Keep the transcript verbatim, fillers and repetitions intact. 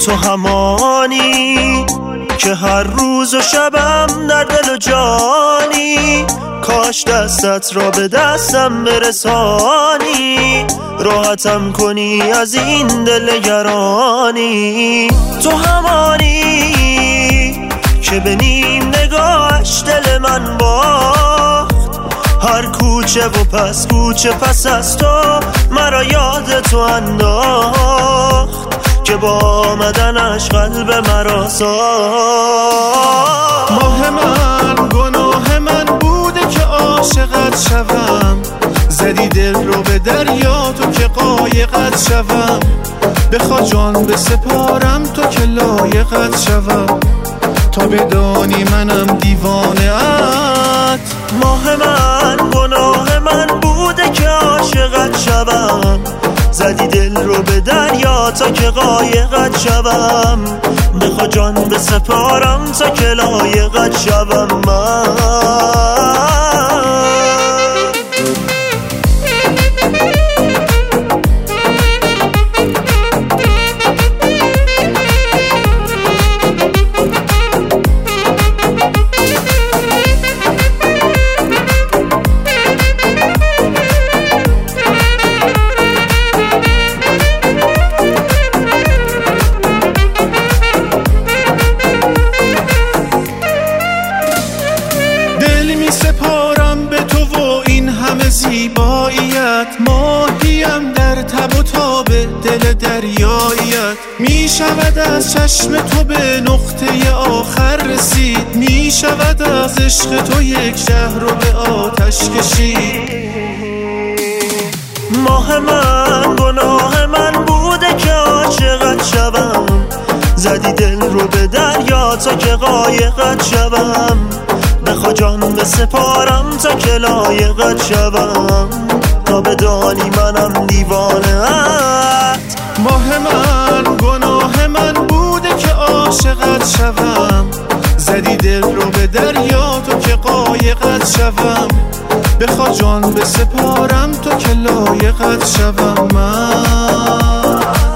تو همانی که هر روز و شبم در دل و جانی، کاش دستت را به دستم برسانی، راحتم کنی از این دل گرانی. تو همانی که به نیم نگاهش دل من باخت، هر کوچه و پس کوچه پس از تو مرا یاد تو انداخت، که با آمدنش قلب مرا ساخت. ماه من گناه من بوده که عاشقت شوم، زدی دل رو به دریا تو که قایقت شوم، بخوا جان بسپارم تو که لایقت شوم، تا بدانی منم دیوانه ات. ماه من گناه من بوده که عاشقت شوم، زدی دل رو به دریا تا که قایقت شوم، بخوا جان بسپارم تا که لایقت شوم من. سپارم به تو و این همه زیباییت، ماهیم در تب و تاب دل دریاییت، می شود از چشم تو به نقطه آخر رسید، می شود از عشق تو یک شهر رو به آتش کشید. ماه من گناه من بوده که عاشقت شوم، زدی دل رو به دریا تا که قایقت شوم، بخوا جان بسپارم تا که لایقت شوم، تا بدانی منم دیوانه ات. ماه من گناه من بوده که عاشقت شوم، زدی دل رو به دریا تو که قایقت شوم، بخوا جان بسپارم تا که لایقت شوم من.